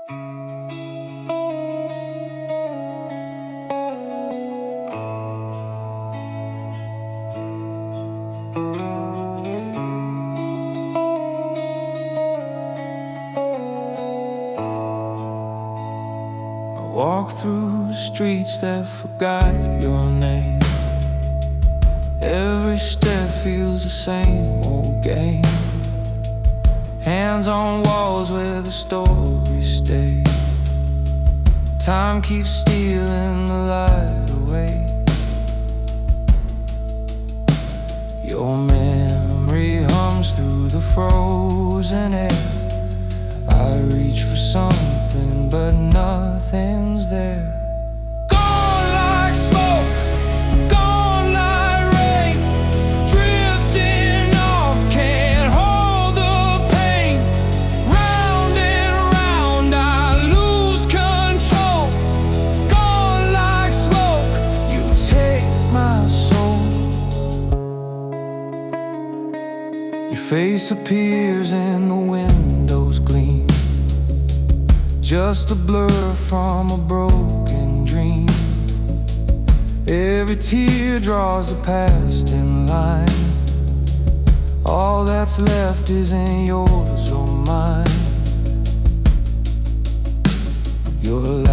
Walk through streets that forgot your name. Every step feels the same old game. Hands on walls where the stories stay. Time keeps stealing the light away. Your memory hums through the frozen air. I reach for something, but nothing's there. Gone like smoke, gone like rain, drifting off, can't hold the pain. Round and round I lose control. Gone like smoke, you take my soul. Your face appears in the window's gleam, just a blur from a broken dream. Every tear draws the past in line. All that's left isn't yours or mine. Your